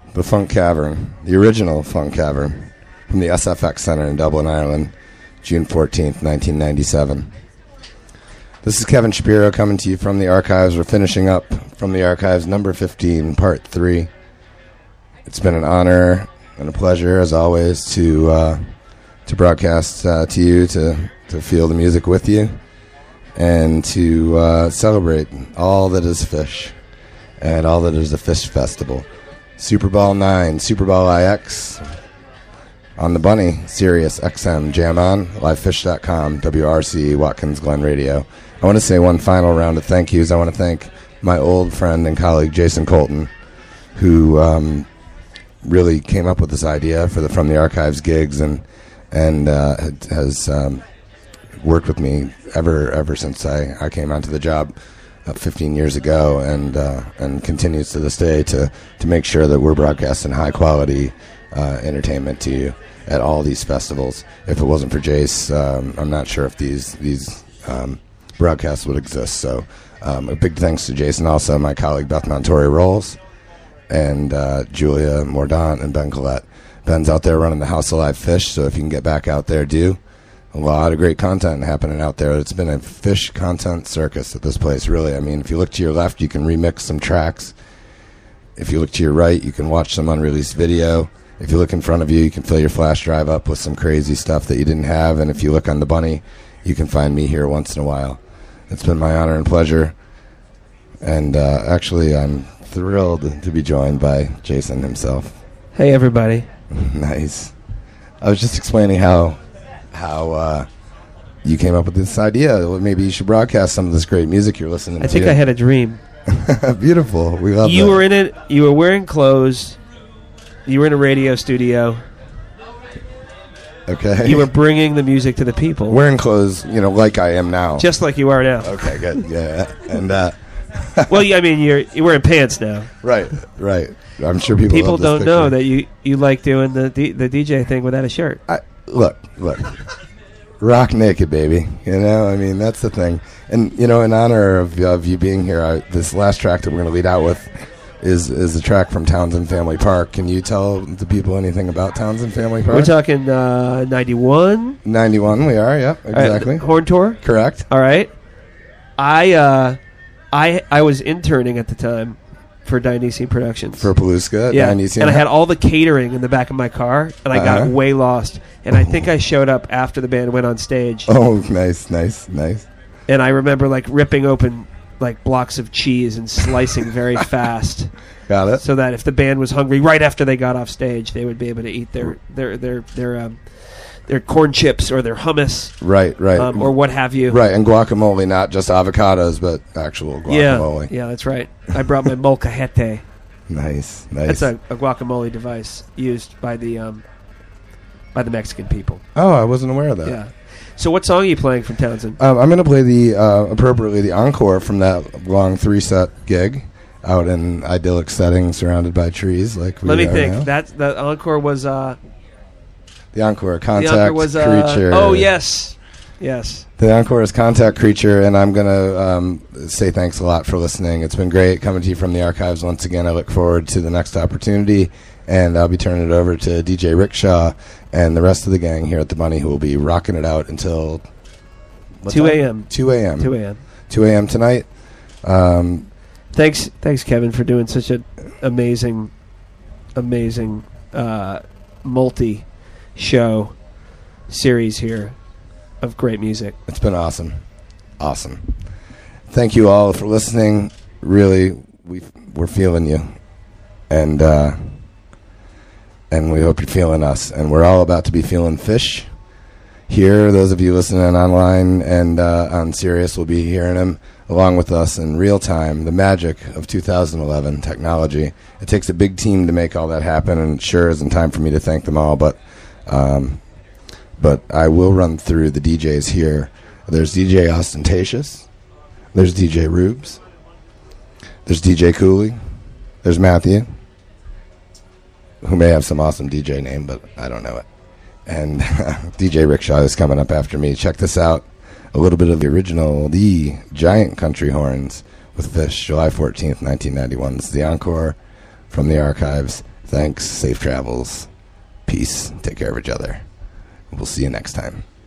The Funk Cavern, the original Funk Cavern, from the SFX Center in Dublin, Ireland, June 14th, 1997. This is Kevin Shapiro coming to you from the archives. We're finishing up from the archives, number 15, part 3. It's been an honor and a pleasure, as always, to broadcast to you, to feel the music with you, and to celebrate all that is Phish and all that is the Phish Festival. Super Bowl 9, Super Bowl IX, on the Bunny, Sirius XM, Jam On, LivePhish.com, WRC, Watkins Glen Radio. I want to say one final round of thank yous. I want to thank my old friend and colleague, Jason Colton, who really came up with this idea for the From the Archives gigs and has worked with me ever since I came onto the job 15 years ago, and continues to this day to make sure that we're broadcasting high quality entertainment to you at all these festivals. If it wasn't for Jace, I'm not sure if these broadcasts would exist. So a big thanks to Jason, also my colleague Beth Montori-Rolls, and Julia Mordaunt and Ben Collette. Ben's out there running the House of Live Phish, so if you can get back out there, do. A lot of great content happening out there. It's been a Phish content circus at this place, really. I mean, if you look to your left, you can remix some tracks. If you look to your right, you can watch some unreleased video. If you look in front of you, you can fill your flash drive up with some crazy stuff that you didn't have. And if you look on the Bunny, you can find me here once in a while. It's been my honor and pleasure. And actually, I'm thrilled to be joined by Jason himself. Hey, everybody. Nice. I was just explaining how you came up with this idea. Maybe you should broadcast some of this great music you're listening to. I think I had a dream. Beautiful. We love you that. Were in it. You were wearing clothes. You were in a radio studio. Okay. You were bringing the music to the people. Wearing clothes, like I am now. Just like you are now. Okay, good. Yeah. And well, I mean, you're wearing pants now. Right. I'm sure people love this don't picture. know that you like doing the DJ thing without a shirt. Look. Rock naked, baby. I mean, that's the thing. And, in honor of you being here, this last track that we're going to lead out with is a track from Townsend Family Park. Can you tell the people anything about Townsend Family Park? We're talking 91? 91, we are, yeah, exactly. Horn Tour? Correct. All right. I was interning at the time for Dionysian Productions. For Paluska? Yeah, Dionysian. and I had all the catering in the back of my car, and I got way lost. And I think I showed up after the band went on stage. Oh, nice. And I remember, ripping open, blocks of cheese and slicing very fast. Got it. So that if the band was hungry right after they got off stage, they would be able to eat their corn chips or their hummus. Right. Or what have you. Right, and guacamole, not just avocados, but actual guacamole. Yeah, that's right. I brought my molcajete. Nice. That's a guacamole device used by the Mexican people. Oh, I wasn't aware of that. Yeah. So what song are you playing from Townsend? I'm going to play appropriately the encore from that long 3-set gig out in idyllic settings surrounded by trees like we Let me are think. now. That encore was... The encore, Contact Creature. Oh, yes. Yes. The encore is Contact Creature, and I'm going to say thanks a lot for listening. It's been great coming to you from the archives once again. I look forward to the next opportunity, and I'll be turning it over to DJ Rickshaw and the rest of the gang here at the Bunny, who will be rocking it out until... 2 a.m. 2 a.m. 2 a.m. 2 a.m. tonight. Thanks, Kevin, for doing such an amazing multi-show series here of great music. It's been awesome. Thank you all for listening. Really, we're feeling you, and we hope you're feeling us. And we're all about to be feeling Phish here. Those of you listening online and on Sirius will be hearing them along with us in real time. The magic of 2011 technology. It takes a big team to make all that happen, and it sure isn't time for me to thank them all, but I will run through the DJs here. There's DJ Ostentatious. There's DJ Rubes. There's DJ Cooley. There's Matthew, who may have some awesome DJ name, but I don't know it. And DJ Rickshaw is coming up after me. Check this out. A little bit of the original, the Giant Country Horns with Phish, July 14th, 1991. This is the encore from the archives. Thanks. Safe travels. Peace. Take care of each other. We'll see you next time.